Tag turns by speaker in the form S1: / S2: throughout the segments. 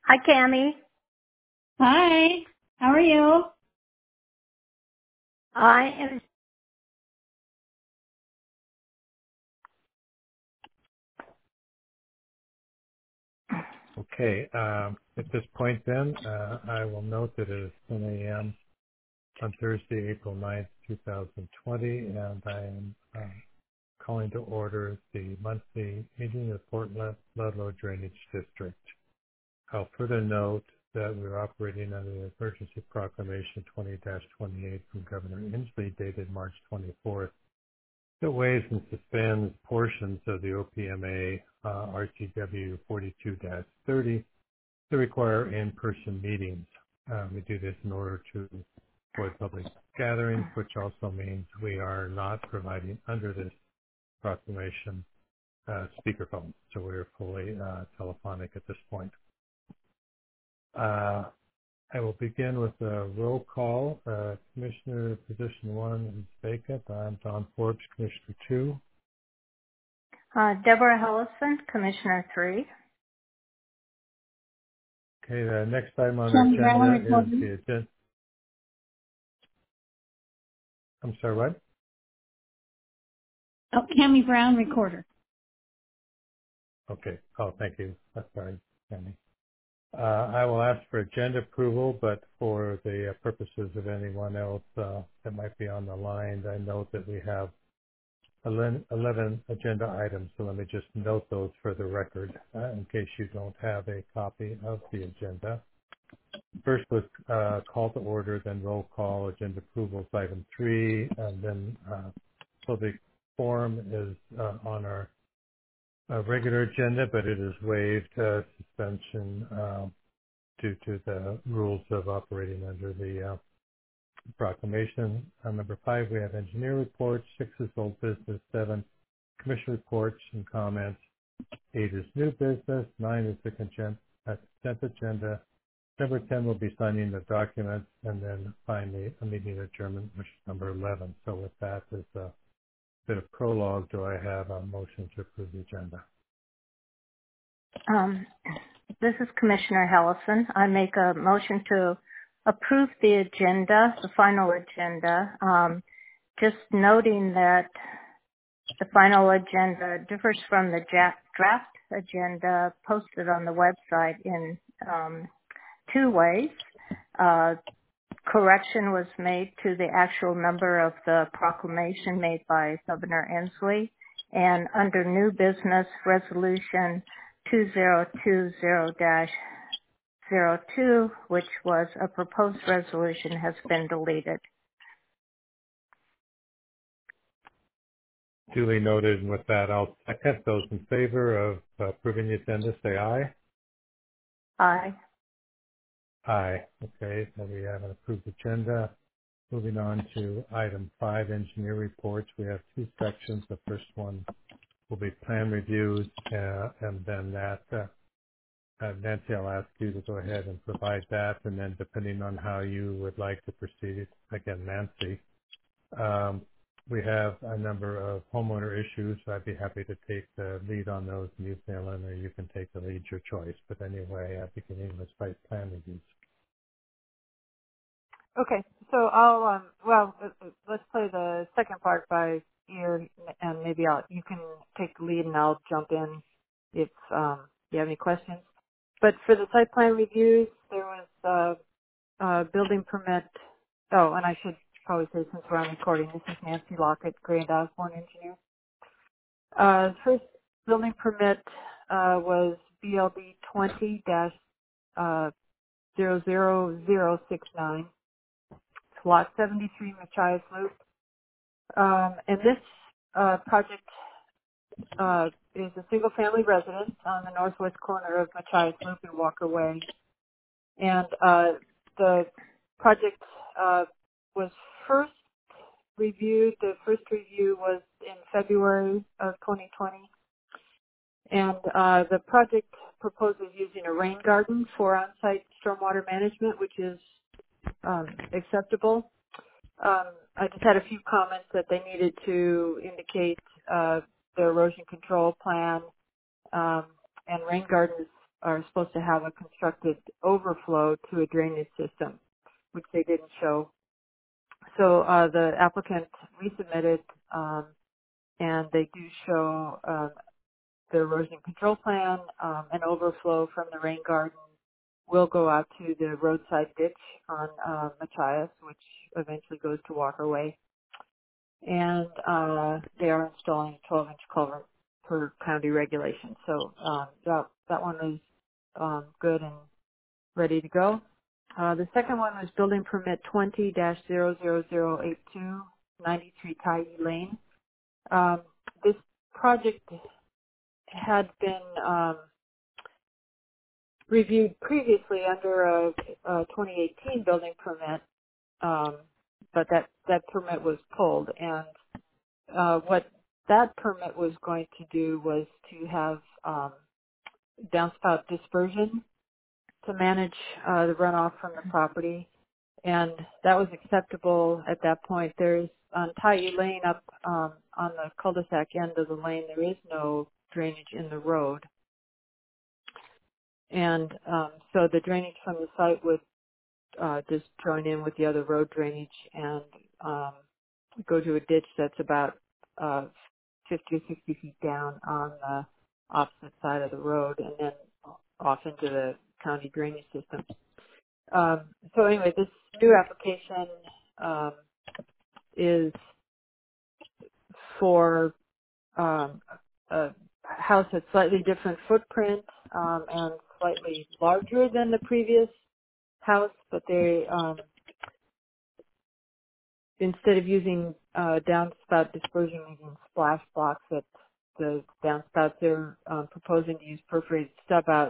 S1: Hi, Cami.
S2: Hi, how are you?
S1: I am.
S3: Okay. At this point then, I will note that it is 10 a.m. on Thursday, April 9th, 2020, and I am calling to order the monthly meeting of Portland Ludlow Drainage District. I'll further note that we're operating under the Emergency Proclamation 20-28 from Governor Inslee dated March 24th that waives and suspends portions of the OPMA RTW 42-30 to require in-person meetings. We do this in order to avoid public gatherings, which also means we are not providing under this proclamation speakerphone, so we're fully telephonic at this point. I will begin with a roll call. Commissioner position 1 is vacant. I'm Don Forbes, Commissioner 2.
S1: Deborah Hellison, Commissioner 3.
S3: Okay, the next item on
S2: Tammy
S3: the
S2: Brown
S3: agenda is
S2: recording.
S3: the agenda. I'm sorry, what?
S2: Oh, Tammy Brown, recorder.
S3: Okay. Oh, thank you. Sorry, Tammy. I will ask for agenda approval, but for the purposes of anyone else that might be on the line, I note that we have 11 agenda items, so let me just note those for the record in case you don't have a copy of the agenda. First was call to order, then roll call, agenda approvals, item 3, and then public forum is on our regular agenda, but it is waived suspension due to the rules of operating under the proclamation. Number 5, we have engineer reports. 6 is old business. 7, commission reports and comments. 8 is new business. 9 is the consent agenda. Number 10 will be signing the documents, and then finally a meeting adjournment, which is number 11. So with that as a bit of prologue, do I have a motion to approve the agenda?
S1: This is Commissioner Hellison. I make a motion to approve the agenda, the final agenda. Just noting that the final agenda differs from the draft agenda posted on the website in 2 ways. Correction was made to the actual number of the proclamation made by Governor Inslee, and under new business resolution 2020-02, which was a proposed resolution, has been deleted.
S3: Duly noted, and with that, I'll second. Those in favor of approving the agenda, say aye.
S1: Aye.
S3: Aye. Okay, so we have an approved agenda. Moving on to item 5, engineer reports. We have 2 sections. The first one will be plan reviews, and then that, Nancy, I'll ask you to go ahead and provide that, and then depending on how you would like to proceed, again, Nancy. We have a number of homeowner issues. I'd be happy to take the lead on those, and you, Ellen, or you can take the lead, your choice. But anyway, beginning with site plan reviews.
S4: Okay, so let's play the second part by ear, and maybe you can take the lead, and I'll jump in if you have any questions. But for the site plan reviews, there was a building permit. Oh, and I should probably say, since we're on recording, this is Nancy Lockett, Grand Osborne Engineer. The first building permit was BLD 20-00069. Lot 73, Machias Loop. And this project is a single-family residence on the northwest corner of Machias Loop and Walker Way. And the project was first reviewed. The first review was in February of 2020. And the project proposes using a rain garden for on-site stormwater management, which is acceptable. I just had a few comments that they needed to indicate the erosion control plan, and rain gardens are supposed to have a constructed overflow to a drainage system, which they didn't show. So the applicant resubmitted, and they do show the erosion control plan, an overflow from the rain garden will go out to the roadside ditch on Machias, which eventually goes to Walkerway. And they are installing a 12-inch culvert per county regulation. So that one is good and ready to go. The second one was building permit 20-00082, 93 Tyee Lane. This project had been reviewed previously under a 2018 building permit, but that permit was pulled. And what that permit was going to do was to have downspout dispersion to manage the runoff from the property, and that was acceptable at that point. There's on Tyee Lane up on the cul-de-sac end of the lane, there is no drainage in the road. And so the drainage from the site would just join in with the other road drainage and go to a ditch that's about 50 or 60 feet down on the opposite side of the road and then off into the county drainage system. So anyway, this new application is for a house that's slightly different footprint and slightly larger than the previous house, but they instead of using downspout dispersion, using splash blocks that the downspouts they're proposing to use perforated stub out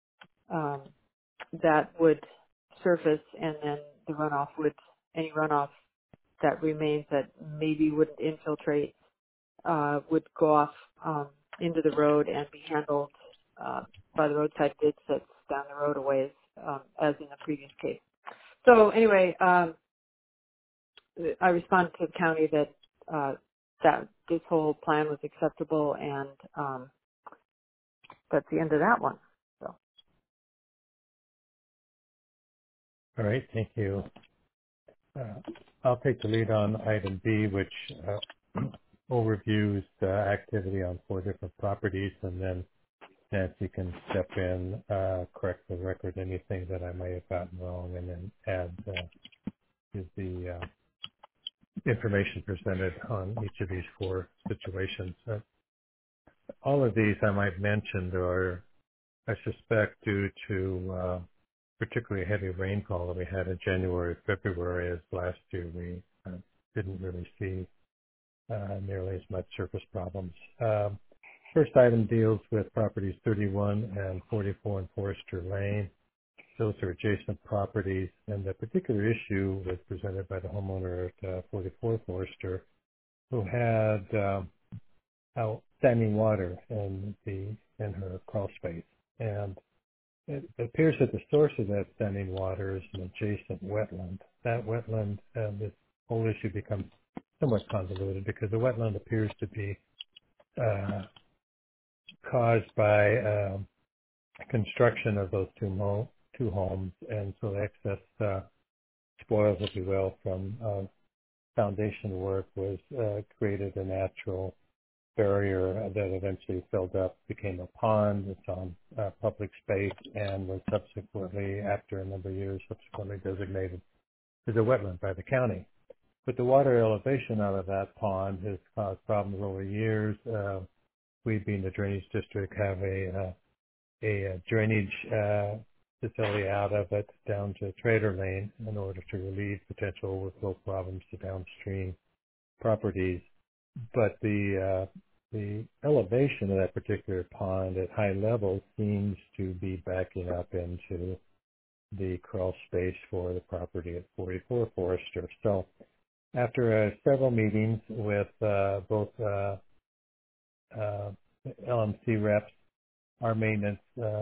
S4: that would surface, and then the runoff any runoff that remains that maybe wouldn't infiltrate would go off into the road and be handled by the roadside ditch that's down the road a ways, as in the previous case. So anyway, I responded to the county that that this whole plan was acceptable, and that's the end of that one. So.
S3: All right, thank you. I'll take the lead on item B, which overviews the activity on 4 different properties, and then Nancy can step in, correct the record, anything that I may have gotten wrong, and then add the information presented on each of these 4 situations. All of these I might mention are, I suspect, due to particularly heavy rainfall that we had in January, February, as last year we didn't really see nearly as much surface problems. First item deals with properties 31 and 44 in Forester Lane. Those are adjacent properties, and the particular issue was presented by the homeowner at 44 Forester, who had standing water in her crawl space. And it appears that the source of that standing water is an adjacent wetland. That wetland, this whole issue becomes somewhat convoluted because the wetland appears to be caused by construction of those two homes, and so the excess spoils, if you will, from foundation work was created a natural barrier that eventually filled up, became a pond. It's on public space and was subsequently, after a number of years, subsequently designated as a wetland by the county. But the water elevation out of that pond has caused problems over years. We, being the drainage district, have a drainage facility out of it down to Trader Lane in order to relieve potential overflow problems to downstream properties. But the elevation of that particular pond at high levels seems to be backing up into the crawl space for the property at 44 Forester. So after several meetings with both LMC reps, our maintenance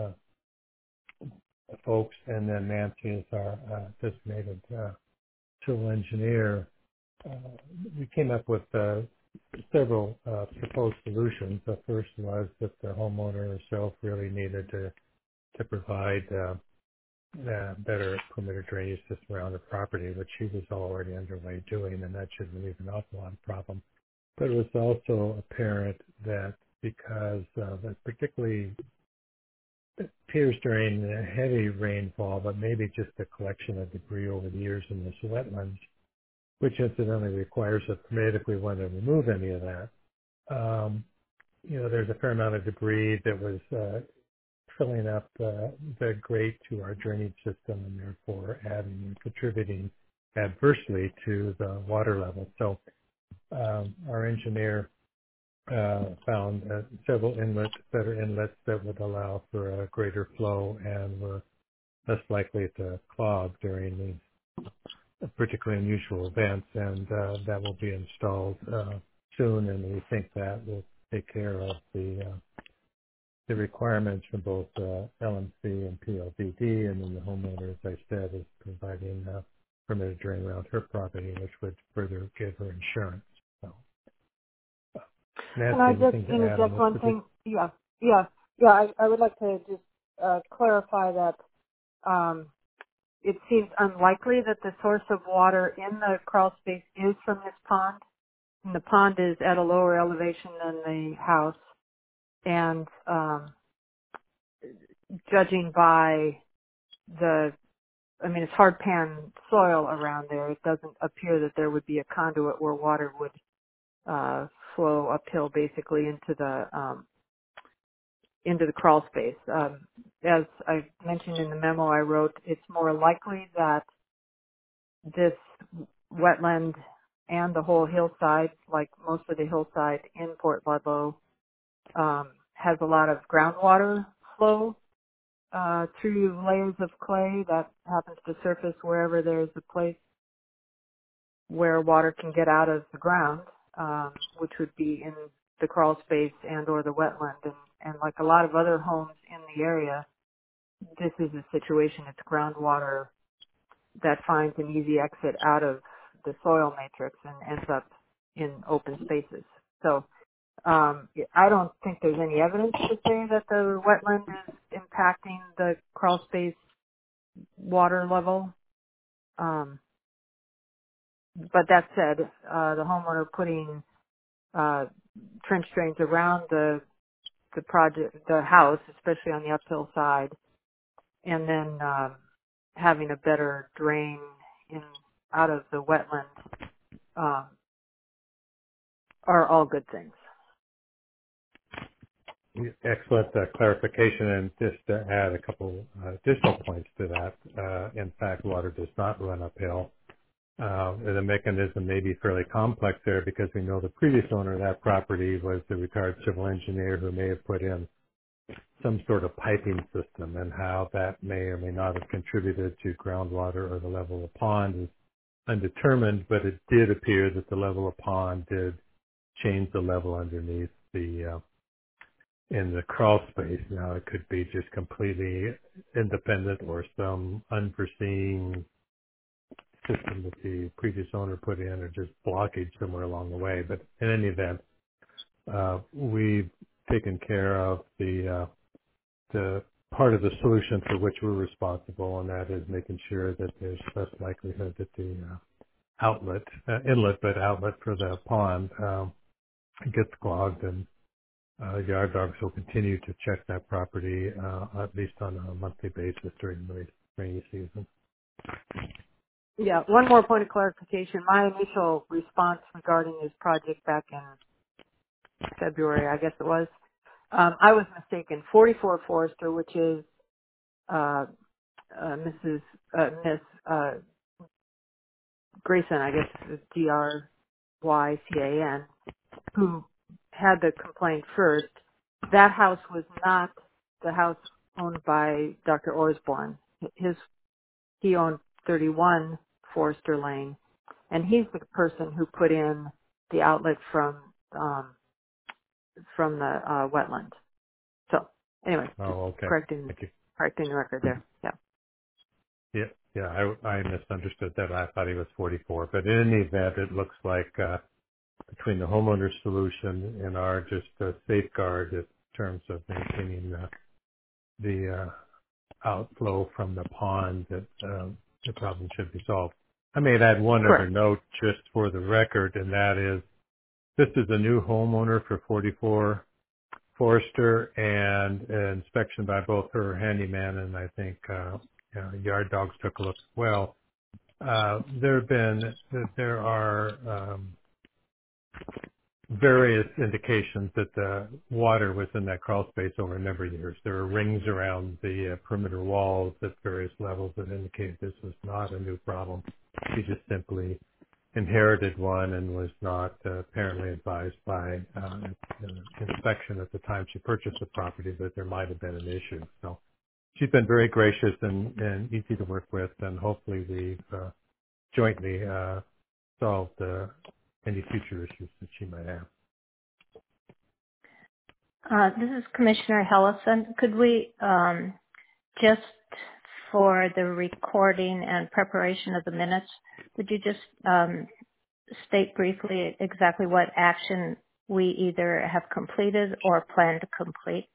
S3: folks, and then Nancy is our designated civil engineer, we came up with several proposed solutions. The first was that the homeowner herself really needed to to provide better perimeter drainage system around the property, which he was already underway doing, and that should relieve an awful lot of problem. But it was also apparent that because particularly it appears during the heavy rainfall, but maybe just a collection of debris over the years in this wetlands, which incidentally requires a permit if we want to remove any of that. There's a fair amount of debris that was filling up the grate to our drainage system and therefore adding and contributing adversely to the water level. So our engineer found several better inlets that would allow for a greater flow and were less likely to clog during these particularly unusual events, and that will be installed soon, and we think that will take care of the requirements from both LMC and PLDD, and then the homeowner, as I said, is providing permitted drain around her property, which would further give her insurance. So,
S4: Can I just interject one thing? Yeah. I would like to just clarify that it seems unlikely that the source of water in the crawl space is from this pond. And the pond is at a lower elevation than the house. And judging by it's hard pan soil around there. It doesn't appear that there would be a conduit where water would flow uphill basically into the crawl space. As I mentioned in the memo I wrote, it's more likely that this wetland and the whole hillside, like most of the hillside in Port Ludlow, has a lot of groundwater flow through layers of clay that happens to surface wherever there's a place where water can get out of the ground, which would be in the crawl space and or the wetland. And like a lot of other homes in the area, this is a situation, it's groundwater that finds an easy exit out of the soil matrix and ends up in open spaces. So I don't think there's any evidence to say that the wetland is impacting the crawl space water level. But that said, the homeowner putting trench drains around the house, especially on the uphill side, and then having a better drain out of the wetland are all good things.
S3: Excellent clarification, and just to add a couple additional points to that. In fact, water does not run uphill. The mechanism may be fairly complex there because we know the previous owner of that property was the retired civil engineer who may have put in some sort of piping system, and how that may or may not have contributed to groundwater or the level of pond is undetermined, but it did appear that the level of pond did change the level underneath in the crawl space. Now, it could be just completely independent or some unforeseen system that the previous owner put in, or just blockage somewhere along the way. But in any event, we've taken care of the part of the solution for which we're responsible, and that is making sure that there's less likelihood that the outlet for the pond gets clogged, and yard dogs will continue to check that property at least on a monthly basis during the rainy season.
S4: Yeah, one more point of clarification. My initial response regarding this project back in February, I guess it was, I was mistaken. 44 Forester, which is Miss Grayson, I guess is Grycan, who had the complaint first. That house was not the house owned by Dr. Osborne. He owned 31 Forester Lane, and he's the person who put in the outlet from the wetland. So anyway, correcting the record there.
S3: Yeah, I misunderstood that. I thought he was 44, but in any event, it looks like between the homeowner's solution and our just safeguard in terms of maintaining the outflow from the pond that the problem should be solved. I may add one
S4: Sure.
S3: other note just for the record, and that is this is a new homeowner for 44 Forester, and an inspection by both her handyman and I think yard dogs took a look as well. There are various indications that the water was in that crawl space over a number of years. There are rings around the perimeter walls at various levels that indicate this was not a new problem. She just simply inherited one and was not apparently advised by inspection at the time she purchased the property that there might have been an issue. So she's been very gracious and easy to work with, and hopefully we've jointly solved any future issues that she might have.
S1: This is Commissioner Hellison. Could we just for the recording and preparation of the minutes, would you just state briefly exactly what action we either have completed or plan to complete?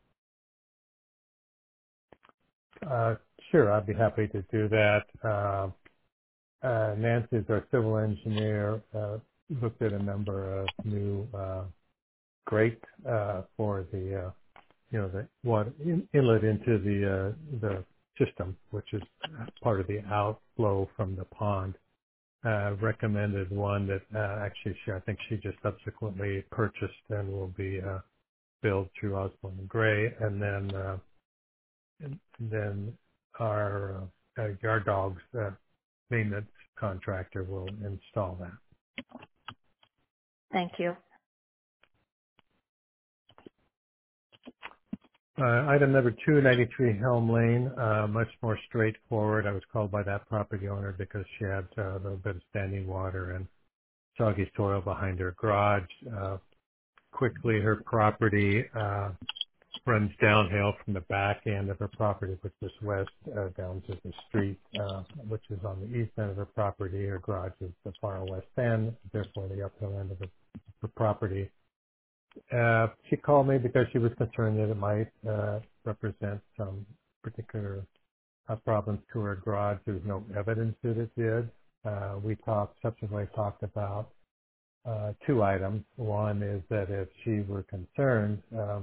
S3: Sure, I'd be happy to do that. Nancy is our civil engineer, looked at a number of new grates for the the water inlet into the system, which is part of the outflow from the pond. Recommended one that actually I think she just subsequently purchased and will be billed through Osborne and Gray, and then our yard dogs maintenance contractor will install that.
S1: Thank you.
S3: Item number 293 Helm Lane, much more straightforward. I was called by that property owner because she had a little bit of standing water and soggy soil behind her garage. Quickly, her property runs downhill from the back end of her property, which is west, down to the street, which is on the east end of her property. Her garage is the far west end, therefore the uphill end of the property. She called me because she was concerned that it might represent some particular problems to her garage. There's no evidence that it did. We subsequently talked about two items. One is that if she were concerned,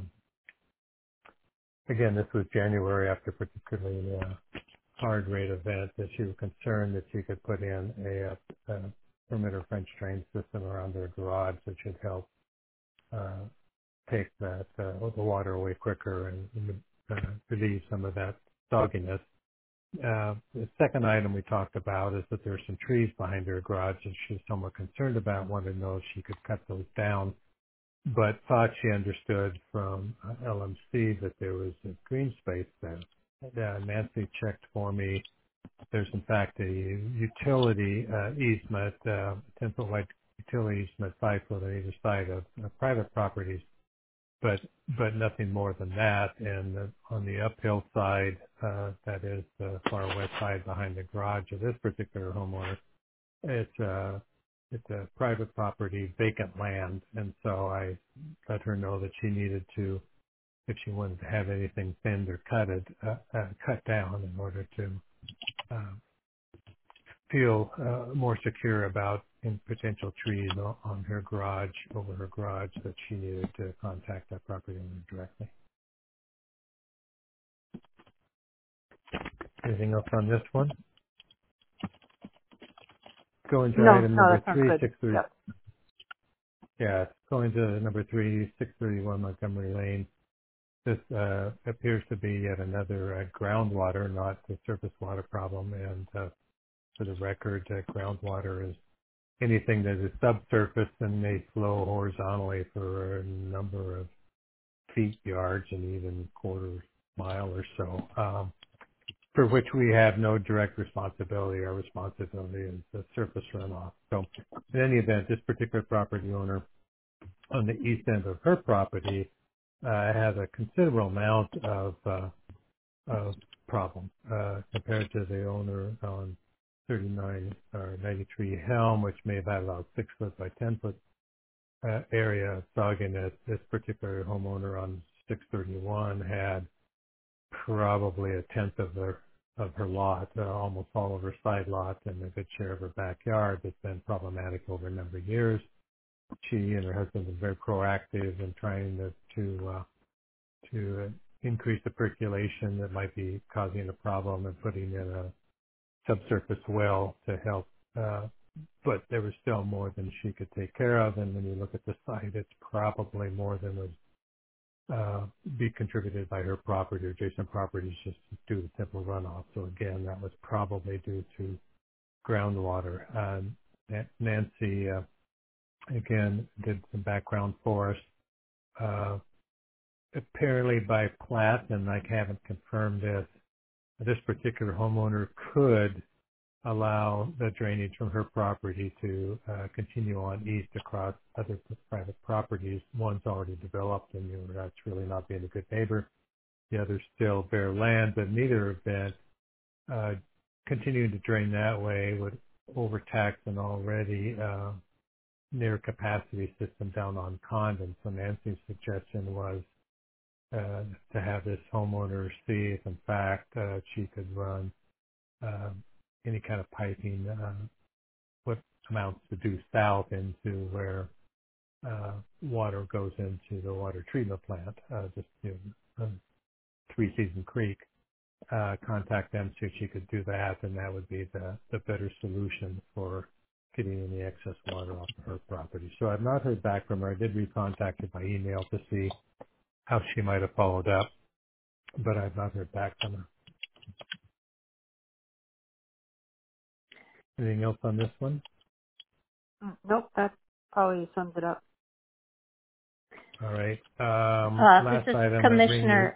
S3: again, this was January after a particularly hard rate event, that she was concerned that she could put in a perimeter French drain system around her garage that should help take that the water away quicker and relieve some of that sogginess. The second item we talked about is that there are some trees behind her garage that she's somewhat concerned about, wanted to know if she could cut those down, but thought she understood from LMC that there was a green space there. Nancy checked for me. There's in fact a utility easement, 10-foot wide utility easement, 5 foot on either side of private properties, but nothing more than that. And on the uphill side, that is the far west side behind the garage of this particular homeowner, it's a private property, vacant land. And so I let her know that she needed to, if she wanted to have anything thinned or cut down in order to feel more secure about in potential trees on her garage, over her garage, that she needed to contact that property owner directly. Anything else on this one? Going to item number 3,
S4: Yep.
S3: Yeah, going to number 3, 631 Montgomery Lane. This appears to be yet another groundwater, not the surface water problem. And for the record, groundwater is anything that is subsurface and may flow horizontally for a number of feet, yards, and even quarter mile or so, for which we have no direct responsibility. Our responsibility is the surface runoff. So in any event, this particular property owner on the east end of her property has a considerable amount of problem compared to the owner on 39 or 93 Helm, which may have had about 6 foot by 10 foot area of sogginess. This particular homeowner on 631 had probably a tenth of her lot, almost all of her side lot, and a good share of her backyard that's been problematic over a number of years. She and her husband have been very proactive in trying to increase the percolation that might be causing the problem and putting in a subsurface well to help. But there was still more than she could take care of. And when you look at the site, it's probably more than would be contributed by her property or adjacent properties just due to simple runoff. So again, that was probably due to groundwater. Nancy, again, did some background for us. Apparently by plat, and I haven't confirmed this particular homeowner could allow the drainage from her property to continue on east across other private properties. One's already developed, and that's really not being a good neighbor. The other's still bare land, but neither event continuing to drain that way would overtax an already near capacity system down on Condon. So Nancy's suggestion was to have this homeowner see if in fact she could run any kind of piping, what amounts to due south into where water goes into the water treatment plant, just Three Season Creek. Contact them, see if she could do that, and that would be the better solution for getting any excess water off of her property. So I've not heard back from her. I did recontact her by email to see how she might have followed up, but I've not heard back from her. Anything else on this one?
S4: Nope, that probably sums it up.
S3: All right.
S1: This is
S3: item,
S1: Commissioner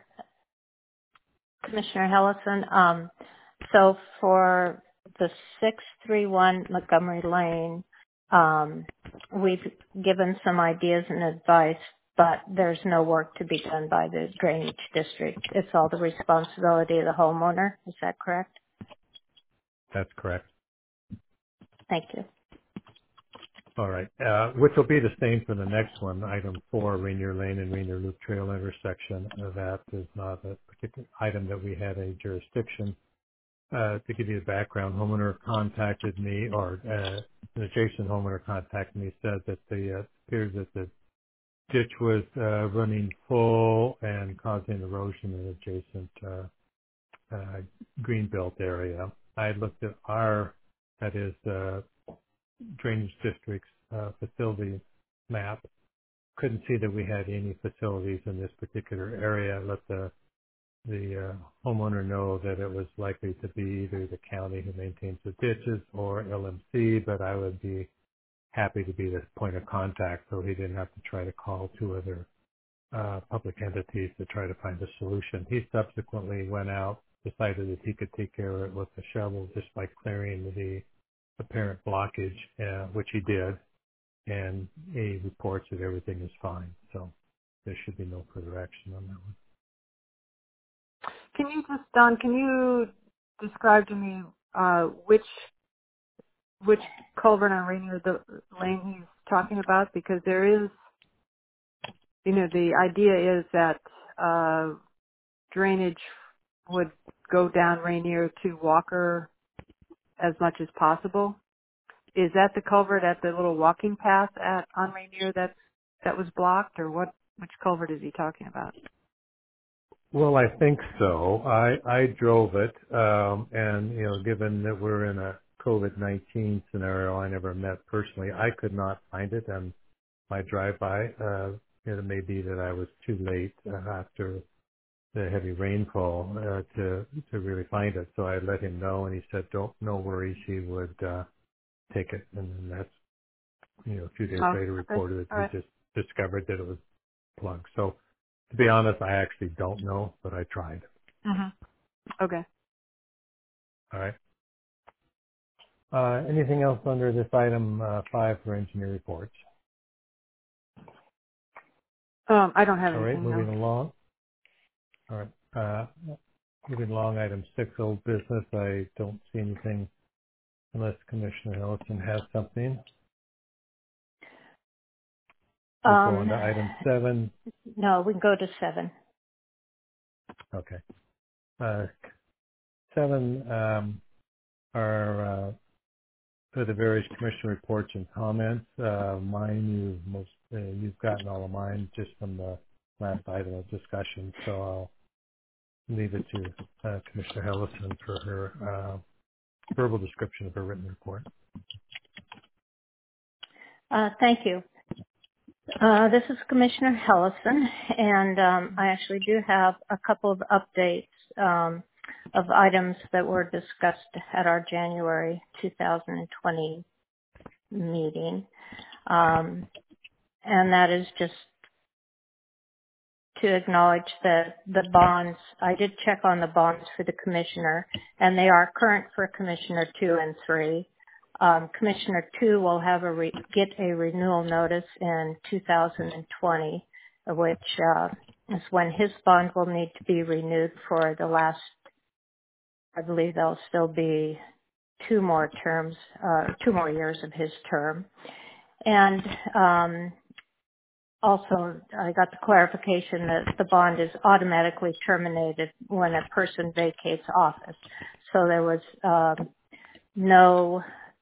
S1: Hellison. So for the 631 Montgomery Lane, we've given some ideas and advice, but there's no work to be done by the drainage district. It's all the responsibility of the homeowner. Is that correct?
S3: That's correct.
S1: Thank you.
S3: All right. Which will be the same for the next one, item 4, Rainier Lane and Rainier Loop Trail intersection. That is not a particular item that we had any jurisdiction. To give you the background, homeowner contacted me, or an adjacent homeowner contacted me, said that appears that the ditch was running full and causing erosion in adjacent greenbelt area. I looked at that is drainage district's facility map. Couldn't see that we had any facilities in this particular area. Let the homeowner know that it was likely to be either the county who maintains the ditches or LMC, but I would be happy to be the point of contact so he didn't have to try to call two other public entities to try to find a solution. He subsequently went out, decided that he could take care of it with a shovel just by clearing the apparent blockage, which he did, and he reports that everything is fine. So there should be no further action on that one.
S4: Can you just, Don, can you describe to me which culvert on Rainier Lane he's talking about? Because there is, the idea is that drainage would go down Rainier to Walker as much as possible. Is that the culvert at the little walking path on Rainier that was blocked, or which culvert is he talking about?
S3: Well, I think so. I drove it, and given that we're in a COVID-19 scenario, I never met personally. I could not find it on my drive-by. It may be that I was too late after the heavy rainfall to really find it. So I let him know, and he said, no worries, he would take it. And then that's a few days later reported that he just discovered that it was plugged. So to be honest, I actually don't know, but I tried.
S4: Mm-hmm. Okay.
S3: All right. Anything else under this item 5 for engineer reports?
S4: I don't have
S3: anything. All right, moving
S4: no.
S3: along. All right. Moving along, item 6, old business. I don't see anything unless Commissioner Ellison has something. We'll go on to item 7.
S1: No, we can go to 7.
S3: Okay. 7 are the various commission reports and comments. Mine, you've gotten all of mine just from the last item of discussion, so I'll leave it to Commissioner Hellison for her verbal description of her written report.
S1: Thank you. This is Commissioner Hellison, and I actually do have a couple of updates of items that were discussed at our January 2020 meeting. And that is just to acknowledge that the bonds, I did check on the bonds for the commissioner, and they are current for Commissioner 2 and 3. Commissioner 2 will have get a renewal notice in 2020, which is when his bond will need to be renewed for the last, I believe there'll still be 2 more years of his term. And also, I got the clarification that the bond is automatically terminated when a person vacates office. So there was no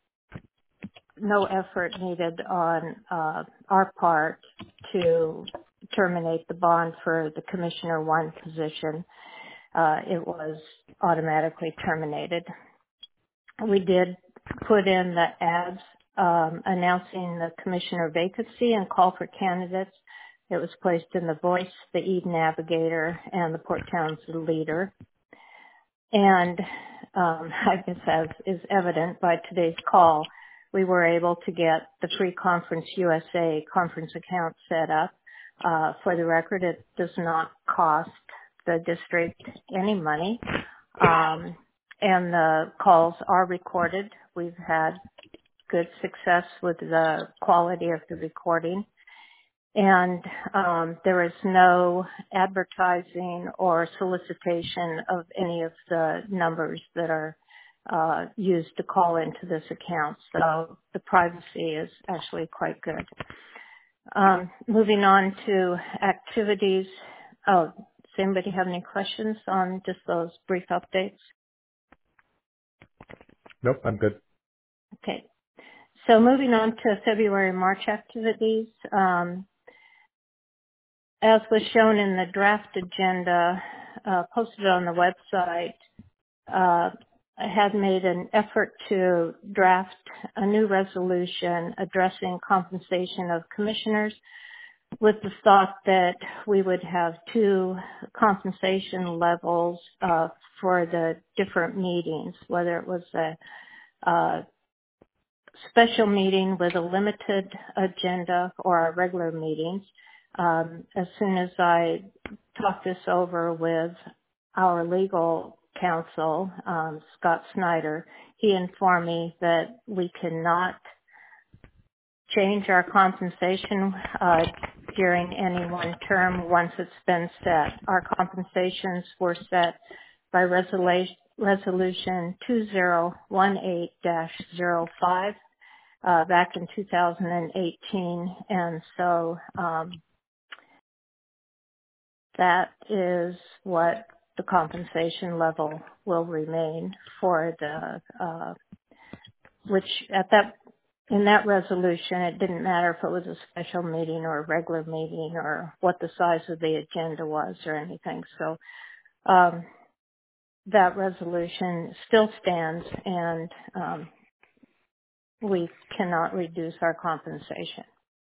S1: effort needed on our part to terminate the bond for the Commissioner 1 position. It was automatically terminated. We did put in the ads announcing the commissioner vacancy and call for candidates. It was placed in the Voice, the E-Navigator, and the Port Townsend Leader. And I guess as is evident by today's call, we were able to get the Free Conference USA conference account set up. For the record, it does not cost the district any money. And the calls are recorded. We've had good success with the quality of the recording. And there is no advertising or solicitation of any of the numbers that are used to call into this account. So the privacy is actually quite good. Moving on to activities. Oh, does anybody have any questions on just those brief updates?
S3: Nope, I'm good.
S1: Okay. So moving on to February-March activities. As was shown in the draft agenda posted on the website, I had made an effort to draft a new resolution addressing compensation of commissioners with the thought that we would have 2 compensation levels for the different meetings, whether it was a special meeting with a limited agenda or our regular meetings. As soon as I talked this over with our legal counsel, Scott Snyder, he informed me that we cannot change our compensation during any one term once it's been set. Our compensations were set by Resolution 2018-05 back in 2018, and so that is what the compensation level will remain for the in that resolution, it didn't matter if it was a special meeting or a regular meeting or what the size of the agenda was or anything. So that resolution still stands, and we cannot reduce our compensation.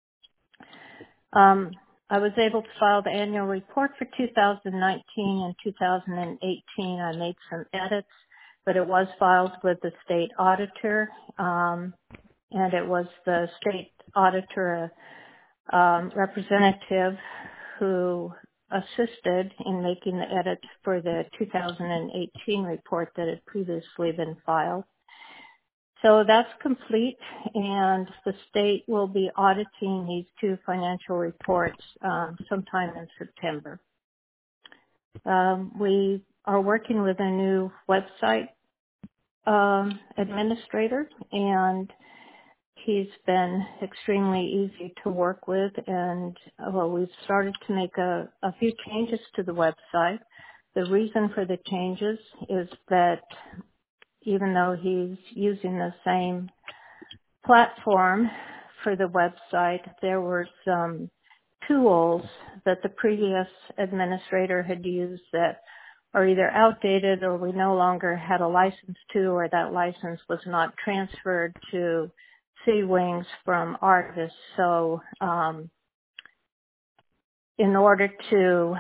S1: I was able to file the annual report for 2019 and 2018. I made some edits, but it was filed with the state auditor, and it was the state auditor representative who assisted in making the edits for the 2018 report that had previously been filed. So that's complete, and the state will be auditing these 2 financial reports sometime in September. We are working with a new website administrator, and he's been extremely easy to work with, and we've started to make a few changes to the website. The reason for the changes is that even though he's using the same platform for the website, there were some tools that the previous administrator had used that are either outdated or we no longer had a license to, or that license was not transferred to C-Wings from Argus. So in order to,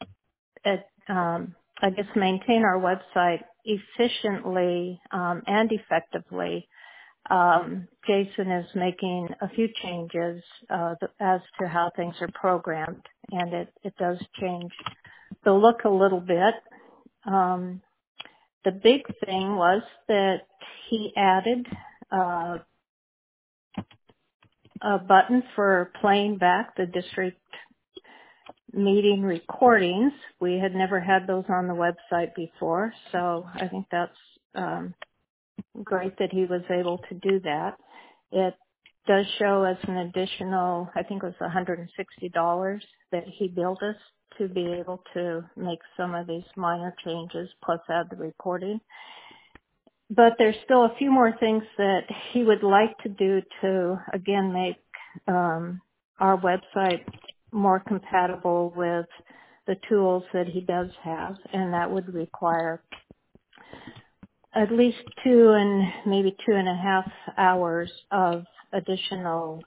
S1: I guess, maintain our website efficiently and effectively, Jason is making a few changes as to how things are programmed, and it does change the look a little bit. The big thing was that he added a button for playing back the district meeting recordings. We had never had those on the website before, so I think that's great that he was able to do that. It does show as an additional, I think it was $160 that he billed us to be able to make some of these minor changes plus add the recording. But there's still a few more things that he would like to do to, again, make our website more compatible with the tools that he does have, and that would require at least 2 and maybe 2.5 hours of additional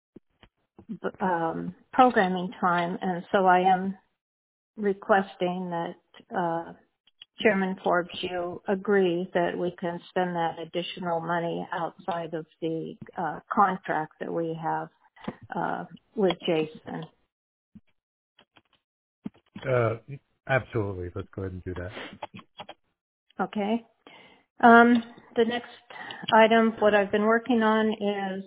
S1: programming time. And so I am requesting that Chairman Forbes, you agree that we can spend that additional money outside of the contract that we have with Jason.
S3: Absolutely. Let's go ahead and do that.
S1: Okay. The next item, what I've been working on is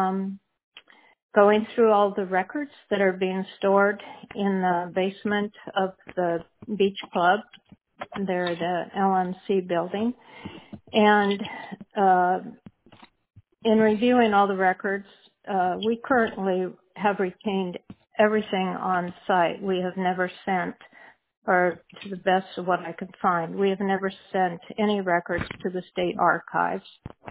S1: going through all the records that are being stored in the basement of the beach club. They're the LMC building. And in reviewing all the records, we currently have retained everything on site. We have never sent, or to the best of what I could find, we have never sent any records to the state archives.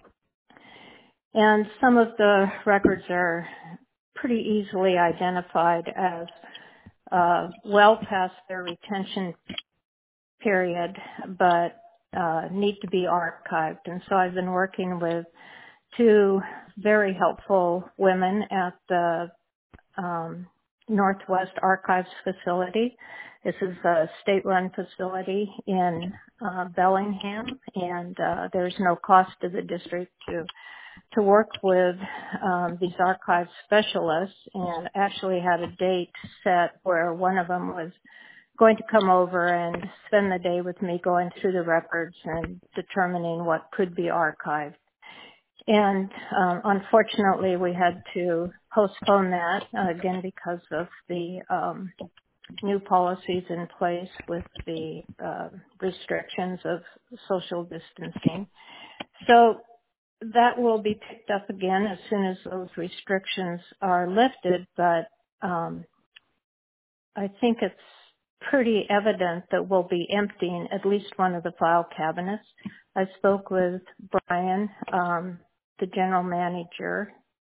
S1: And some of the records are pretty easily identified as well past their retention period, but need to be archived. And so I've been working with 2 very helpful women at the Northwest Archives facility. This is a state-run facility in Bellingham, and there's no cost to the district to work with these archive specialists, and actually had a date set where one of them was going to come over and spend the day with me going through the records and determining what could be archived. And unfortunately, we had to postpone that, again, because of the new policies in place with the restrictions of social distancing. So that will be picked up again as soon as those restrictions are lifted, but I think it's pretty evident that we'll be emptying at least one of the file cabinets. I spoke with Brian, the general manager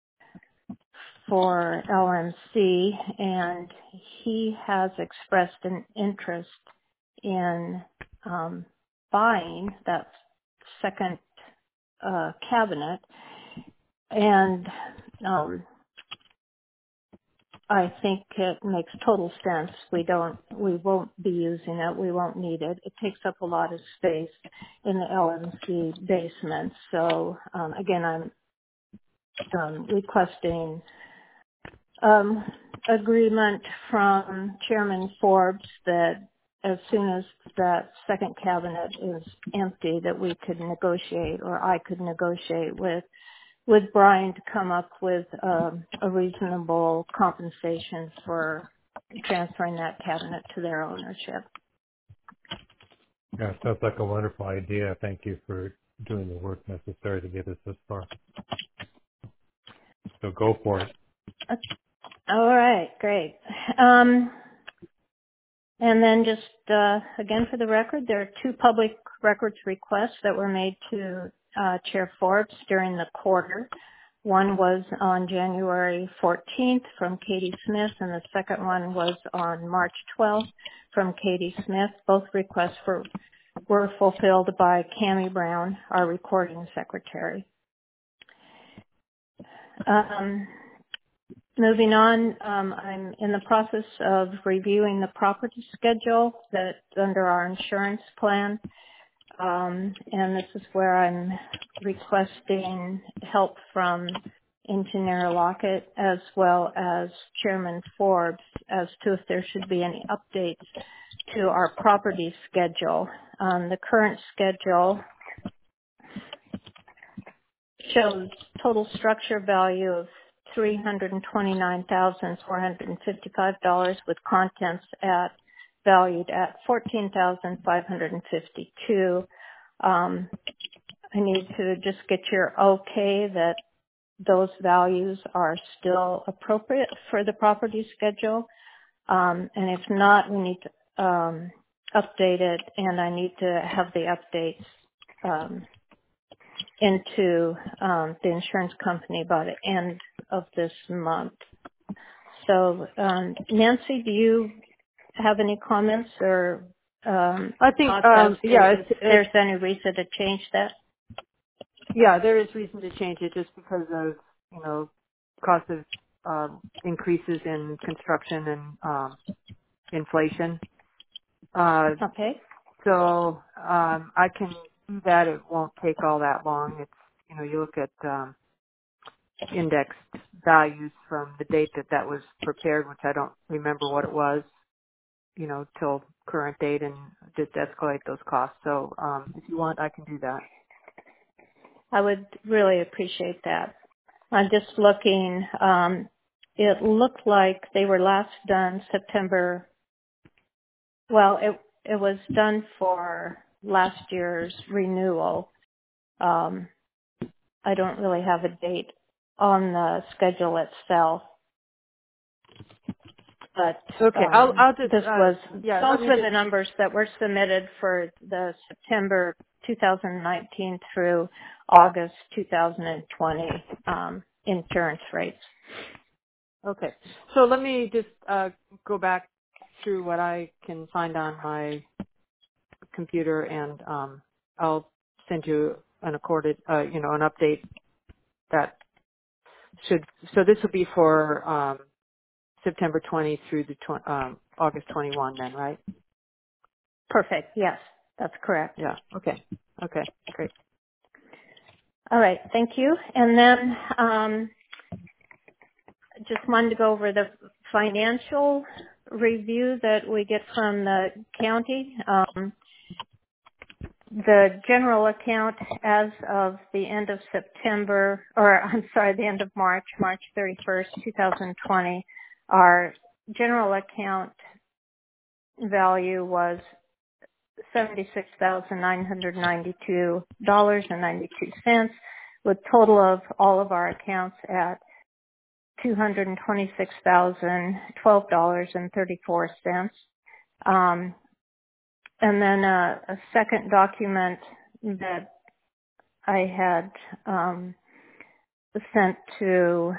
S1: for LMC, and he has expressed an interest in buying that second cabinet, and I think it makes total sense. We won't be using it. We won't need it. It takes up a lot of space in the LMC basement. So again, I'm requesting agreement from Chairman Forbes that as soon as that second cabinet is empty, that we could negotiate, or I could negotiate with Brian to come up with a reasonable compensation for transferring that cabinet to their ownership.
S3: Yeah, sounds like a wonderful idea. Thank you for doing the work necessary to get us this far. So go for it.
S1: All right, great. And then just, again for the record, there are 2 public records requests that were made to Chair Forbes during the quarter. One was on January 14th from Katie Smith, and the second one was on March 12th from Katie Smith. Both requests were fulfilled by Cammie Brown, our recording secretary. Moving on, I'm in the process of reviewing the property schedule that's under our insurance plan. And this is where I'm requesting help from Engineer Lockett as well as Chairman Forbes as to if there should be any updates to our property schedule. The current schedule shows total structure value of $329,455 with contents valued at $14,552. I need to just get your okay that those values are still appropriate for the property schedule. And if not, we need to update it, and I need to have the updates into the insurance company by the end of this month. So, Nancy, do you have any comments or
S4: I think,
S1: if there's any reason to change that?
S4: Yeah, there is reason to change it just because of, cost of increases in construction and inflation.
S1: Okay.
S4: So I can do that. It won't take all that long. It's, you look at indexed values from the date that was prepared, which I don't remember what it was, till current date, and just escalate those costs. So if you want, I can do that.
S1: I would really appreciate that. I'm just looking. It looked like they were last done September. Well, it was done for last year's renewal. I don't really have a date on the schedule itself. But
S4: okay, I'll just.
S1: Those were the numbers that were submitted for the September 2019 through August 2020 insurance rates.
S4: Okay, so let me just go back through what I can find on my computer, and I'll send you an an update that should. So this will be for September 20 through the August 21, then, right?
S1: Perfect. Yes, that's correct.
S4: Yeah. Okay. Okay. Great.
S1: All right. Thank you. And then just wanted to go over the financial review that we get from the county. The general account as of the end of the end of March 31st, 2020, our general account value was $76,992.92, with total of all of our accounts at $226,012.34. And then a second document that I had sent to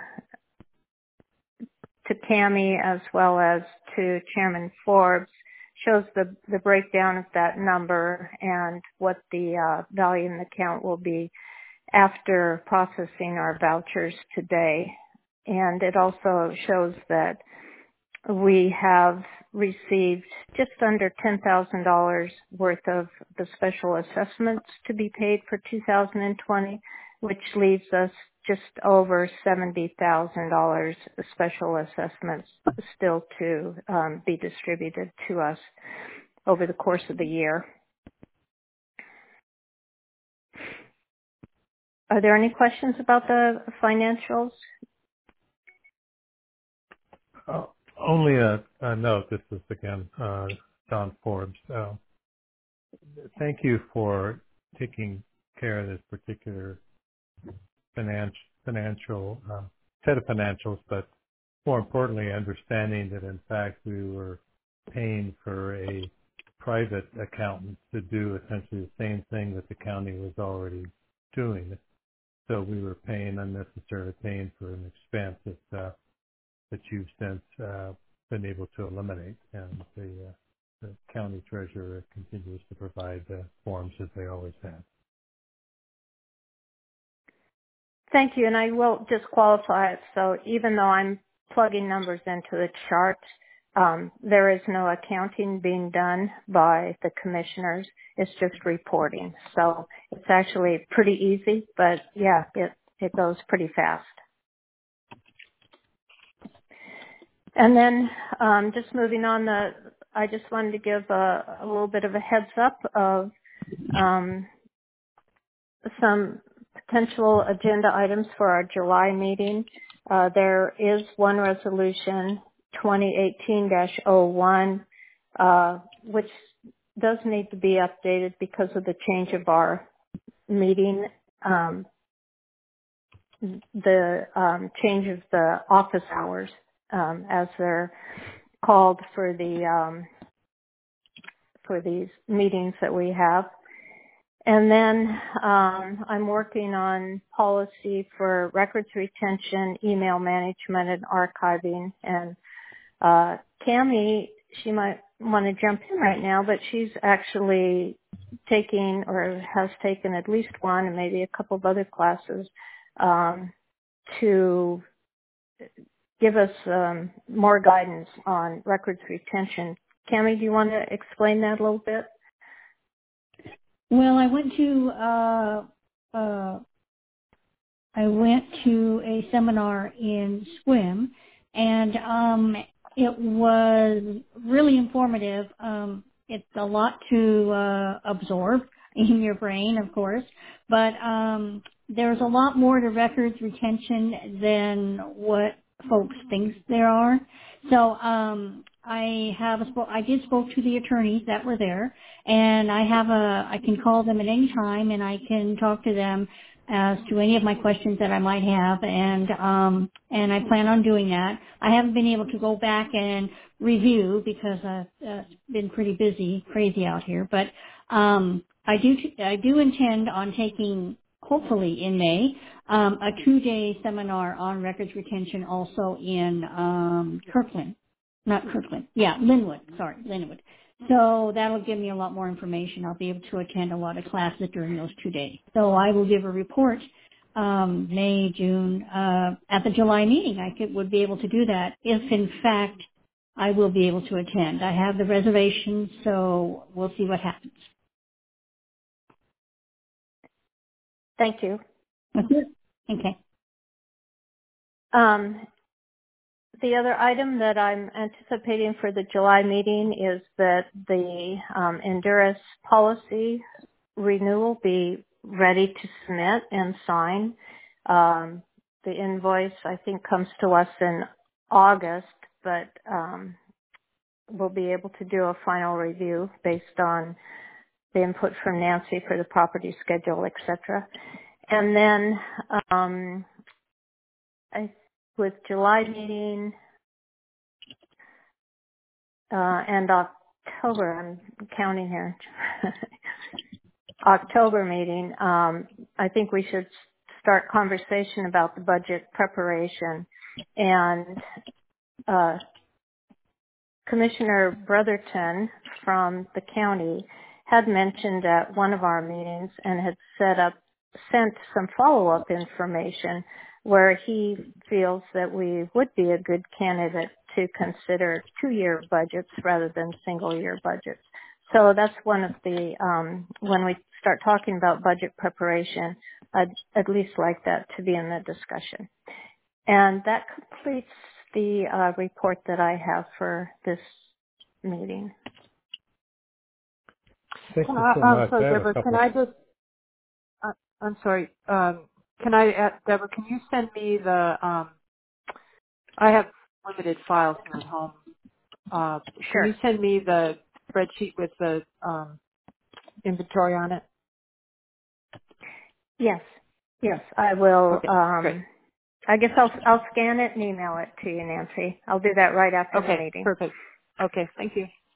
S1: Cammie as well as to Chairman Forbes shows the breakdown of that number and what the value in the account will be after processing our vouchers today. And it also shows that we have received just under $10,000 worth of the special assessments to be paid for 2020, which leaves us just over $70,000 special assessments still to be distributed to us over the course of the year. Are there any questions about the financials?
S3: Only a note. This is again Don Forbes. Thank you for taking care of this particular financial set of financials, but more importantly, understanding that in fact we were paying for a private accountant to do essentially the same thing that the county was already doing. So we were unnecessarily paying for an expense that you've since been able to eliminate, and the county treasurer continues to provide the forms as they always have.
S1: Thank you, and I will just qualify it. So even though I'm plugging numbers into the chart, there is no accounting being done by the commissioners. It's just reporting. So it's actually pretty easy, but yeah, it goes pretty fast. And then just moving on, I just wanted to give a little bit of a heads up of some potential agenda items for our July meeting. There is one resolution, 2018-01, which does need to be updated because of the change of our meeting, the change of the office hours as they're called for these meetings that we have. And then I'm working on policy for records retention, email management, and archiving. And Cammie, she might want to jump in right now, but she's actually taking or has taken at least one and maybe a couple of other classes to give us more guidance on records retention. Cammie, do you want to explain that a little bit?
S2: Well, I went to a seminar in SWIM, and it was really informative. It's a lot to absorb in your brain, of course, but there's a lot more to records retention than what folks think there are. So I did spoke to the attorneys that were there, and I can call them at any time, and I can talk to them as to any of my questions that I might have, and I plan on doing that. I haven't been able to go back and review because I've been pretty busy, crazy out here, but I do intend on taking, hopefully in May, a 2-day seminar on records retention also in Linwood. So that'll give me a lot more information. I'll be able to attend a lot of classes during those 2 days. So I will give a report May, June, at the July meeting. Would be able to do that if, in fact, I will be able to attend. I have the reservation, so we'll see what happens.
S1: Thank you.
S2: That's it. Okay.
S1: The other item that I'm anticipating for the July meeting is that the Endurus policy renewal be ready to submit and sign. The invoice, I think, comes to us in August, but we'll be able to do a final review based on the input from Nancy for the property schedule, etc. And then with July meeting and October, I'm counting here, October meeting, I think we should start conversation about the budget preparation. And Commissioner Brotherton from the county had mentioned at one of our meetings and had sent some follow-up information where he feels that we would be a good candidate to consider 2-year budgets rather than single-year budgets. So that's one of the, when we start talking about budget preparation, I'd at least like that to be in the discussion. And that completes the report that I have for this meeting.
S3: Thank you so much.
S4: So Deborah, can I just, I'm sorry, can I, Deborah, can you send me the, I have limited files here at home.
S1: Sure.
S4: Can you send me the spreadsheet with the inventory on it?
S1: Yes, I will.
S4: Okay,
S1: I guess I'll scan it and email it to you, Nancy. I'll do that right after the meeting.
S4: Perfect. Okay, thank you.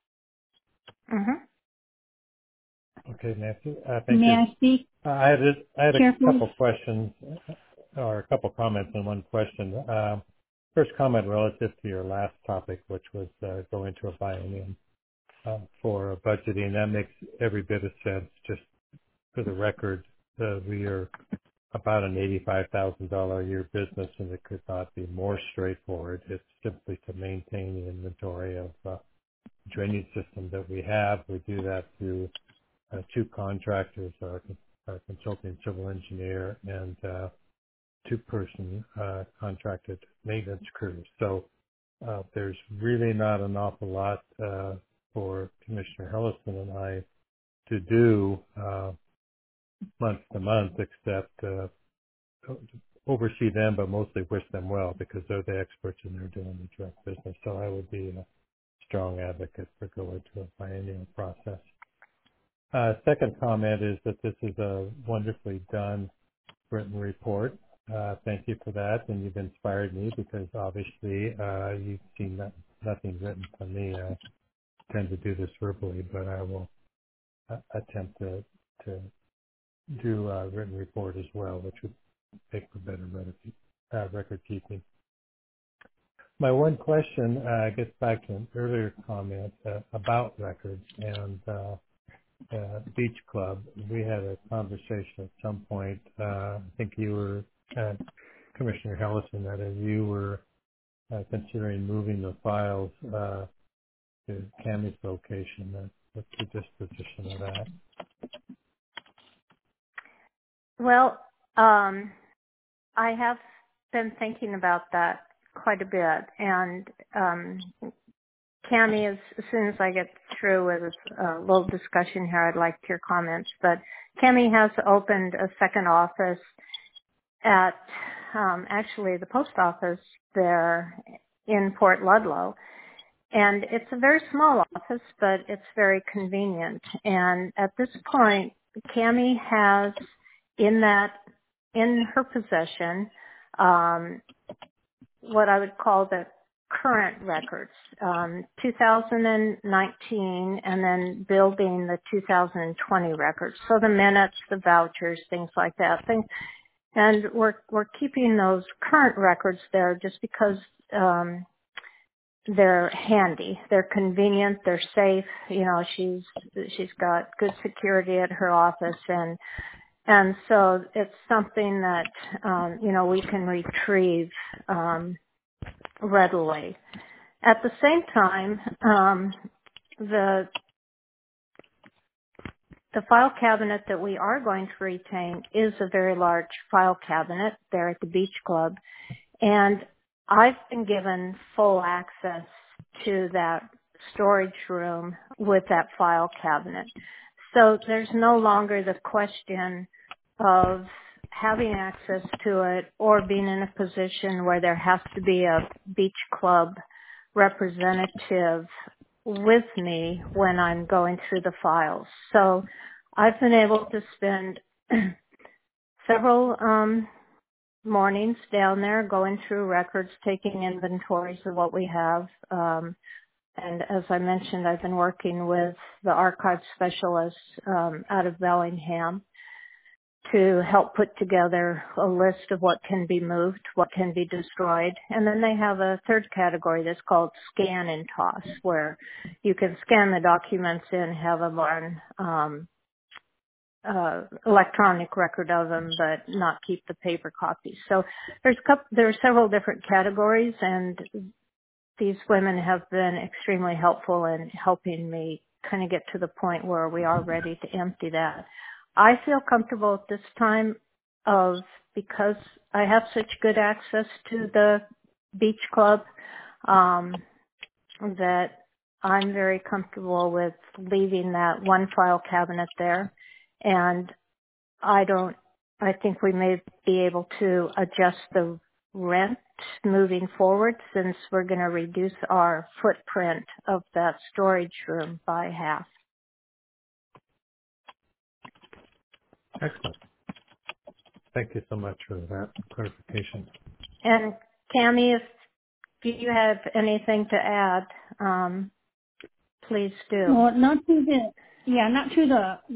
S1: Mm-hmm.
S3: Okay, Nancy. Thank
S2: May
S3: you.
S2: I speak,
S3: I had a
S2: Chair, please?
S3: couple questions, or a couple comments and one question. First comment relative to your last topic, which was going to a biennium for budgeting. That makes every bit of sense. Just for the record, we are about an $85,000 a year business, and it could not be more straightforward. It's simply to maintain the inventory of drainage system that we have. We do that through two contractors, our consulting civil engineer and two-person contracted maintenance crew. So there's really not an awful lot for Commissioner Hellison and I to do month to month, except oversee them, but mostly wish them well because they're the experts and they're doing the direct business. So I would be a strong advocate for going to a biennial process. Second comment is that this is a wonderfully done written report. Thank you for that, and you've inspired me because obviously you've seen nothing written from me. I tend to do this verbally, but I will attempt to do a written report as well, which would make for better record keeping. My one question gets back to an earlier comment about records and Beach Club. We had a conversation at some point. I think you were, Commissioner Hellison, that you were considering moving the files to Cammie's location. What's the disposition of that?
S1: Well, I have been thinking about that quite a bit, and Cammie, as soon as I get through with a little discussion here, I'd like your comments. But Cammie has opened a second office at actually the post office there in Port Ludlow. And it's a very small office, but it's very convenient. And at this point, Cammie has in her possession what I would call the current records, 2019, and then building the 2020 records. So the minutes, the vouchers, things like that. And we're keeping those current records there just because they're handy, they're convenient, they're safe. You know, she's got good security at her office, and so it's something that we can retrieve readily. At the same time, the file cabinet that we are going to retain is a very large file cabinet there at the Beach Club, and I've been given full access to that storage room with that file cabinet. So there's no longer the question of having access to it or being in a position where there has to be a Beach Club representative with me when I'm going through the files. So I've been able to spend several mornings down there going through records, taking inventories of what we have. And as I mentioned, I've been working with the archive specialists out of Bellingham to help put together a list of what can be moved, what can be destroyed. And then they have a third category that's called scan and toss, where you can scan the documents and have them on electronic record of them, but not keep the paper copies. So there are several different categories, and these women have been extremely helpful in helping me kind of get to the point where we are ready to empty that. I feel comfortable at this time because I have such good access to the Beach Club that I'm very comfortable with leaving that one file cabinet there. And I think we may be able to adjust the rent moving forward since we're going to reduce our footprint of that storage room by half.
S3: Excellent. Thank you so much for that clarification.
S1: And Cammie, if you have anything to add, please do.
S2: Well, not to not to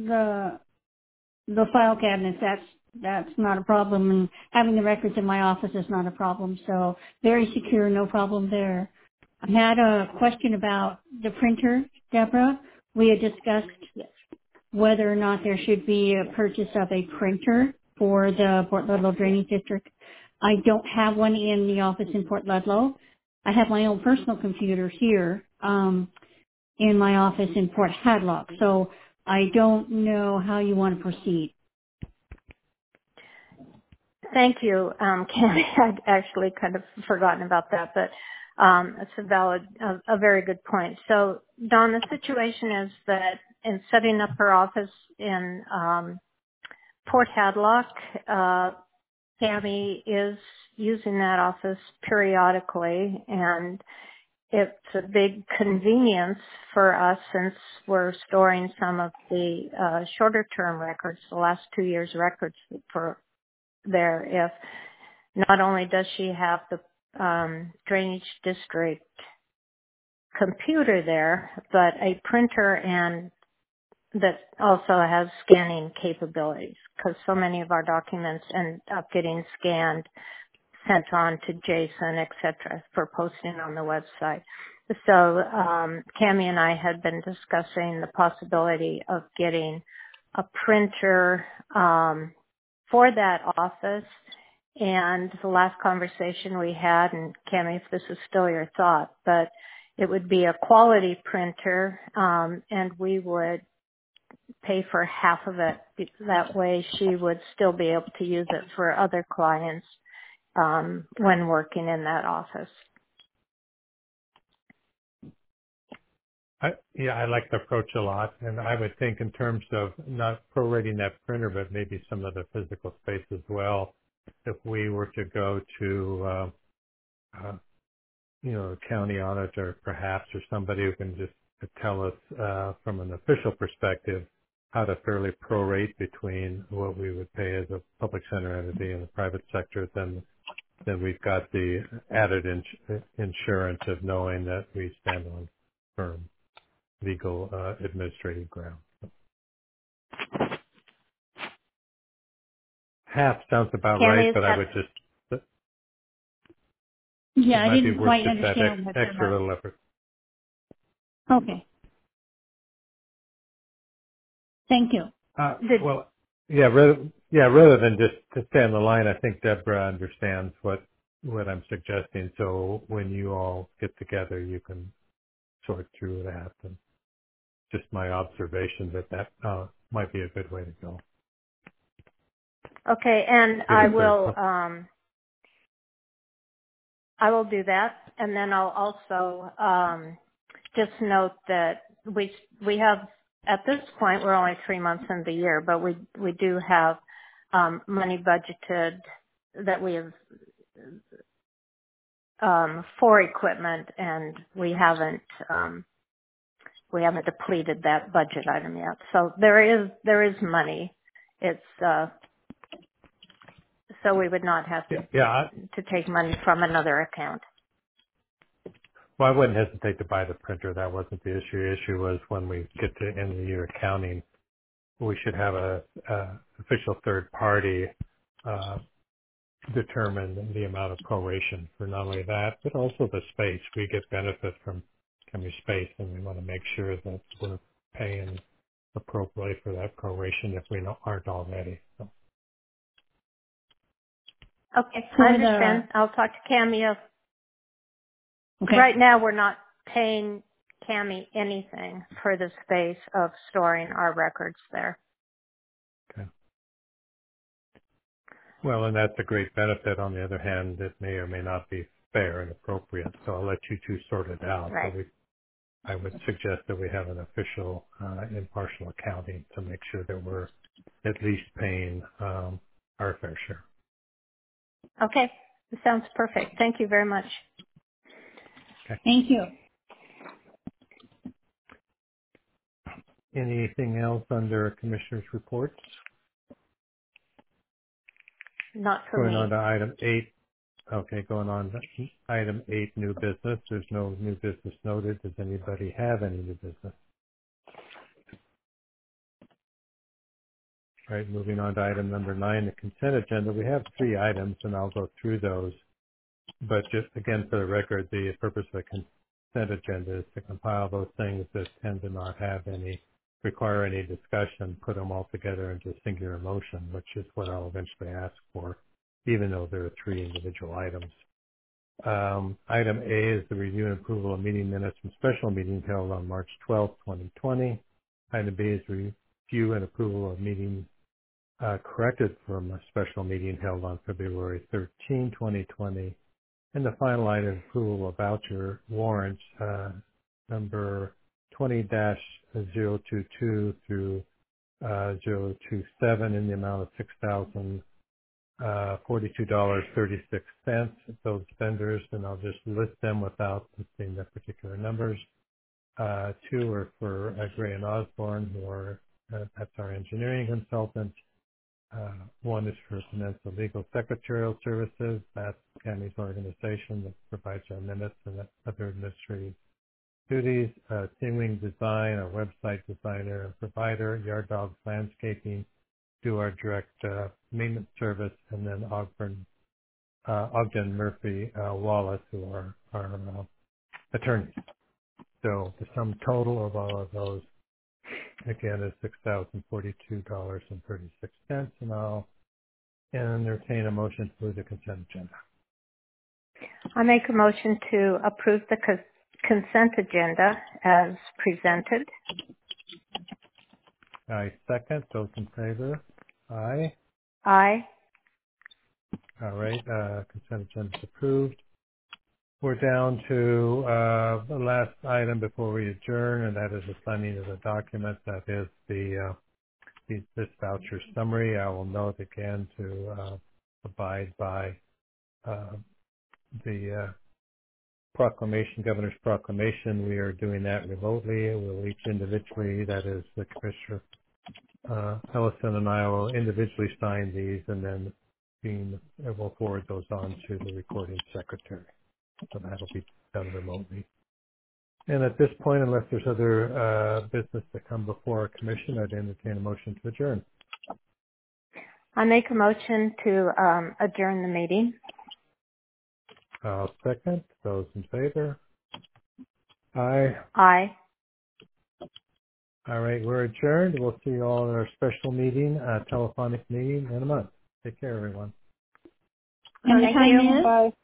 S2: the file cabinets. That's not a problem, and having the records in my office is not a problem. So very secure, no problem there. I had a question about the printer, Deborah. We had discussed whether or not there should be a purchase of a printer for the Port Ludlow Drainage District. I don't have one in the office in Port Ludlow. I have my own personal computer here in my office in Port Hadlock. So I don't know how you want to proceed.
S1: Thank you, Cammy. I'd actually kind of forgotten about that, but it's a very good point. So, Dawn, the situation is that in setting up her office in Port Hadlock, Cammy is using that office periodically, and it's a big convenience for us since we're storing some of the shorter term records, the last 2 years records for there. If not only does she have the drainage district computer there, but a printer and that also has scanning capabilities, because so many of our documents end up getting scanned, sent on to JSON, etc., for posting on the website. So Cammy and I had been discussing the possibility of getting a printer for that office. And the last conversation we had, and Cammy, if this is still your thought, but it would be a quality printer, and we would pay for half of it. That way she would still be able to use it for other clients when working in that office.
S3: I like the approach a lot, and I would think in terms of not prorating that printer, but maybe some of the physical space as well. If we were to go to, a county auditor perhaps, or somebody who can just tell us from an official perspective how to fairly prorate between what we would pay as a public center entity and the private sector, then we've got the added insurance of knowing that we stand on firm legal administrative ground. Half sounds about
S1: Cammy,
S3: right, but I would just
S2: Yeah,
S3: it
S2: I
S3: might be
S2: didn't
S3: worth
S2: quite
S3: just that
S2: understand what
S3: extra little effort.
S2: Okay. Thank you.
S3: Rather than just to stay on the line, I think Deborah understands what I'm suggesting. So when you all get together, you can sort through that. And just my observation that might be a good way to go.
S1: Okay, and I will do that, and then I'll also just note that we have, at this point, we're only 3 months into the year, but we do have money budgeted that we have for equipment, and we haven't depleted that budget item yet. So there is money. It's so we would not have to take money from another account.
S3: Well, I wouldn't hesitate to buy the printer. That wasn't the issue. The issue was when we get to end of the year accounting, we should have a official third party determine the amount of proration for not only that, but also the space. We get benefit from space, and we want to make sure that we're paying appropriately for that proration if we aren't already. So.
S1: Okay, I understand. I'll talk to Cammy. Okay. Right now, we're not paying Cammy anything for the space of storing our records there.
S3: Okay. Well, and that's a great benefit. On the other hand, it may or may not be fair and appropriate. So I'll let you two sort it out.
S1: Right.
S3: But I would suggest that we have an official impartial accounting to make sure that we're at least paying our fair share.
S1: Okay. That sounds perfect. Thank you very much.
S3: Okay.
S2: Thank you.
S3: Anything else under Commissioner's reports?
S1: Not for me.
S3: Going on to item 8. Okay, going on to item 8, new business. There's no new business noted. Does anybody have any new business? All right, moving on to item number 9, the consent agenda. We have 3 items, and I'll go through those. But just again, for the record, the purpose of the consent agenda is to compile those things that tend to not require any discussion, put them all together into a singular motion, which is what I'll eventually ask for, even though there are 3 individual items. Item A is the review and approval of meeting minutes from special meetings held on March 12, 2020. Item B is review and approval of meetings corrected from a special meeting held on February 13, 2020. And the final item is approval of voucher warrants number 20-022 through 027 in the amount of $6,042.36. Those vendors, and I'll just list them without listing the particular numbers. 2 are for Gray and Osborne, who are that's our engineering consultant. 1 is for Peninsula Legal Secretarial Services. That's Tammy's organization that provides our minutes and other administrative duties. Wing Design, our website designer and provider. Yard Dogs Landscaping do our direct maintenance service. And then Ogden Murphy Wallace, who are our attorneys. So the sum total of all of those, again, is $6,042.36, and I'll entertain a motion to move the consent agenda.
S1: I make a motion to approve the consent agenda as presented.
S3: I second. Those in favor? Aye.
S1: Aye.
S3: All right. Consent agenda is approved. We're down to the last item before we adjourn, and that is the signing of the document. That is this voucher summary. I will note again to abide by the proclamation, governor's proclamation. We are doing that remotely. We'll each individually, that is the Commissioner Ellison and I will individually sign these, and then we'll forward those on to the recording secretary. So that'll be done remotely. And at this point, unless there's other business that come before our commission, I'd entertain a motion to adjourn.
S1: I make a motion to adjourn the meeting.
S3: I'll second. Those in favor? Aye.
S1: Aye.
S3: All right, we're adjourned. We'll see you all at our special meeting, telephonic meeting in a month. Take care, everyone.
S2: And the time is?
S4: Bye.